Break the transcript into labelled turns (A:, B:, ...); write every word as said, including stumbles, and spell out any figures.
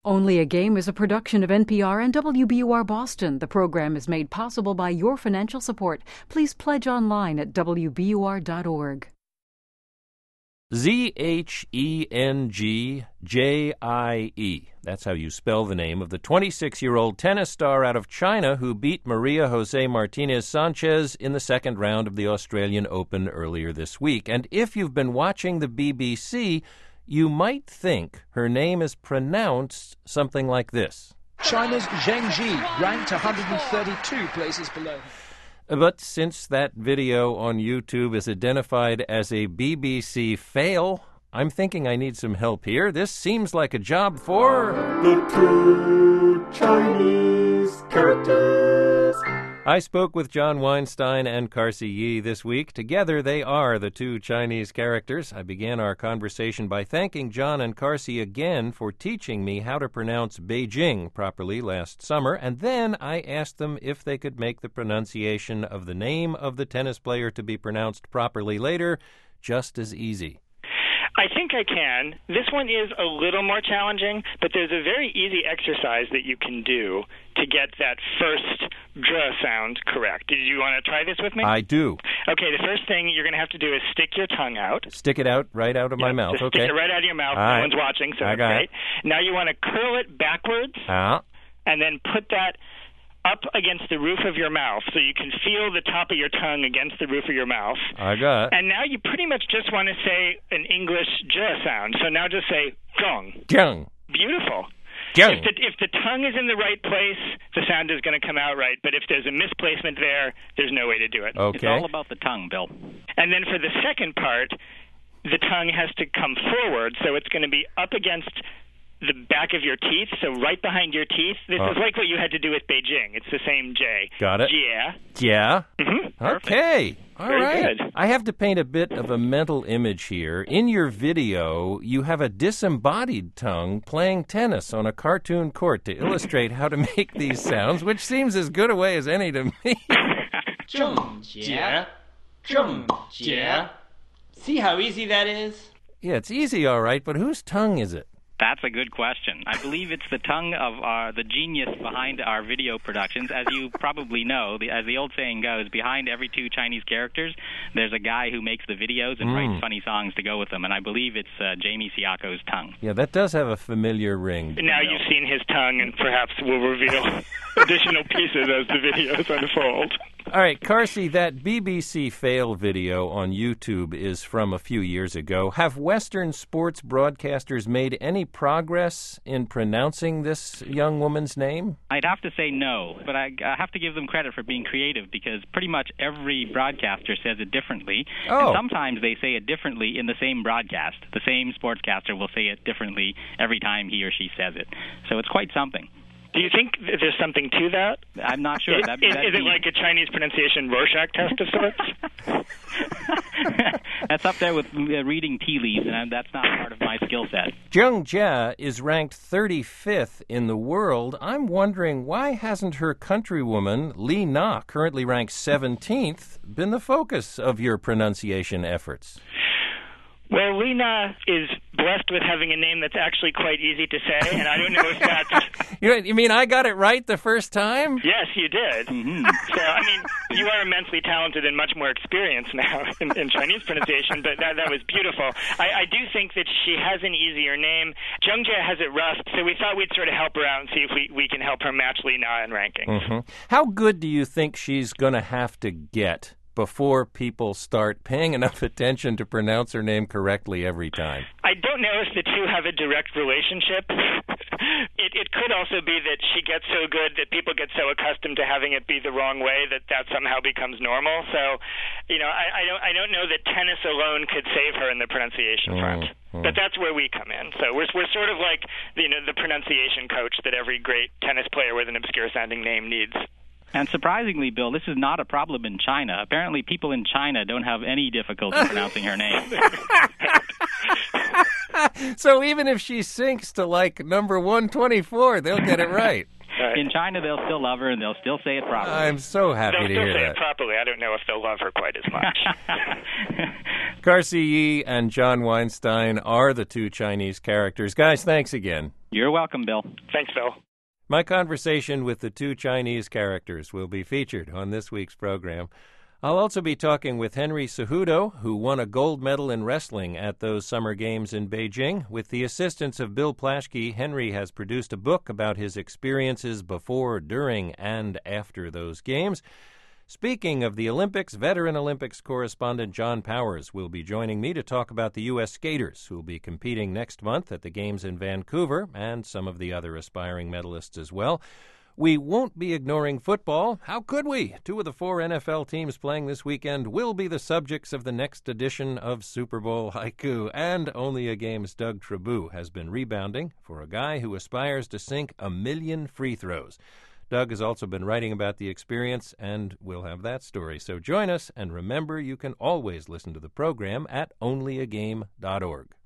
A: Only a Game is a production of N P R and W B U R Boston. The program is made possible by your financial support. Please pledge online at W B U R dot org.
B: Z H E N G J I E. That's how you spell the name of the twenty-six-year-old tennis star out of China who beat Maria Jose Martinez Sanchez in the second round of the Australian Open earlier this week. And if you've been watching the B B C, you might think her name is pronounced something like this.
C: China's Zheng Ji ranked one hundred thirty-two places below.
B: But since that video on YouTube is identified as a B B C fail, I'm thinking I need some help here. This seems like a job for
D: the two Chinese characters.
B: I spoke with John Weinstein and Carsey Yee this week. Together, they are the two Chinese characters. I began our conversation by thanking John and Carsey again for teaching me how to pronounce Beijing properly last summer, and then I asked them if they could make the pronunciation of the name of the tennis player to be pronounced properly later just as easy.
E: I think I can. This one is a little more challenging, but there's a very easy exercise that you can do to get that first dr sound correct. Did you want to try this with me?
B: I do.
E: Okay, the first thing you're going to have to do is stick your tongue out.
B: Stick it out right out of
E: yeah,
B: my mouth,
E: just
B: okay.
E: Stick it right out of your mouth.
B: All
E: no
B: right.
E: one's watching, so
B: I
E: that's
B: got
E: great.
B: it.
E: Now you want to curl it backwards,
B: uh.
E: and then put that up against the roof of your mouth so you can feel the top of your tongue against the roof of your mouth.
B: I got it.
E: And now you pretty much just want to say an English j sound. So now just say gong.
B: Gong.
E: Beautiful.
B: Gong.
E: If the, if the tongue is in the right place, the sound is going to come out right. But if there's a misplacement there, there's no way to do it.
B: Okay.
F: It's all about the tongue, Bill.
E: And then for the second part, the tongue has to come forward, so it's going to be up against the back of your teeth, so right behind your teeth. This
B: oh.
E: is like what you had to do with Beijing. It's the same J.
B: Got it.
E: Yeah.
B: Yeah?
E: Mm-hmm.
B: Okay. All
E: Very
B: right.
E: good.
B: I have to paint a bit of a mental image here. In your video, you have a disembodied tongue playing tennis on a cartoon court to illustrate how to make these sounds, which seems as good a way as any to me.
G: Zheng Jie. Zheng Jie. See how easy that is?
B: Yeah, it's easy, all right, but whose tongue is it?
F: That's a good question. I believe it's the tongue of our, the genius behind our video productions. As you probably know, the, as the old saying goes, behind every two Chinese characters, there's a guy who makes the videos and mm. writes funny songs to go with them, and I believe it's uh, Jamie Siako's tongue.
B: Yeah, that does have a familiar ring.
E: Now you've seen his tongue, and perhaps we'll reveal additional pieces as the videos unfold.
B: All right, Carsey, that B B C fail video on YouTube is from a few years ago. Have Western sports broadcasters made any progress in pronouncing this young woman's name?
F: I'd have to say no, but I, I have to give them credit for being creative because pretty much every broadcaster says it differently.
B: Oh.
F: And sometimes they say it differently in the same broadcast. The same sportscaster will say it differently every time he or she says it. So it's quite something.
E: Do you think there's something to that?
F: I'm not sure.
E: Is,
F: that,
E: is,
F: that'd
E: is it
F: be...
E: like a Chinese pronunciation Rorschach test of sorts?
F: That's up there with uh, reading tea leaves, and that's not part of my skill set.
B: Zheng Jie is ranked thirty-fifth in the world. I'm wondering, why hasn't her countrywoman, Li Na, currently ranked seventeenth, been the focus of your pronunciation efforts?
E: Well, Lena is blessed with having a name that's actually quite easy to say, and I don't know if that's...
B: you, you mean I got it right the first time?
E: Yes, you did.
F: Mm-hmm.
E: So, I mean, you are immensely talented and much more experienced now in, in Chinese pronunciation, but that, that was beautiful. I, I do think that she has an easier name. Zheng Jie has it rough, so we thought we'd sort of help her out and see if we, we can help her match Li Na in rankings.
B: Mm-hmm. How good do you think she's going to have to get before people start paying enough attention to pronounce her name correctly every time?
E: I don't know if the two have a direct relationship. it, it could also be that she gets so good that people get so accustomed to having it be the wrong way that that somehow becomes normal. So, you know, I, I don't I don't know that tennis alone could save her in the pronunciation front.
B: Mm, mm.
E: But that's where we come in. So we're we're sort of like, you know, the pronunciation coach that every great tennis player with an obscure-sounding name needs.
F: And surprisingly, Bill, this is not a problem in China. Apparently, people in China don't have any difficulty pronouncing her name.
B: So even if she sinks to, like, number one twenty-four, they'll get it right.
E: Right.
F: In China, they'll still love her, and they'll still say it properly.
B: I'm so happy
E: they'll
B: to
E: still
B: hear
E: say
B: that.
E: it properly. I don't know if they'll love her quite as much.
B: Carsey Yee and John Weinstein are the two Chinese characters. Guys, thanks again.
F: You're welcome, Bill.
E: Thanks, Phil.
B: My conversation with the two Chinese characters will be featured on this week's program. I'll also be talking with Henry Cejudo, who won a gold medal in wrestling at those summer games in Beijing. With the assistance of Bill Plaschke, Henry has produced a book about his experiences before, during, and after those games. Speaking of the Olympics, veteran Olympics correspondent John Powers will be joining me to talk about the U S skaters who will be competing next month at the Games in Vancouver, and some of the other aspiring medalists as well. We won't be ignoring football. How could we? Two of the four N F L teams playing this weekend will be the subjects of the next edition of Super Bowl Haiku. And Only a Game's Doug Trabue has been rebounding for a guy who aspires to sink a million free throws. Doug has also been writing about the experience, and we'll have that story. So join us, and remember, you can always listen to the program at only a game dot org.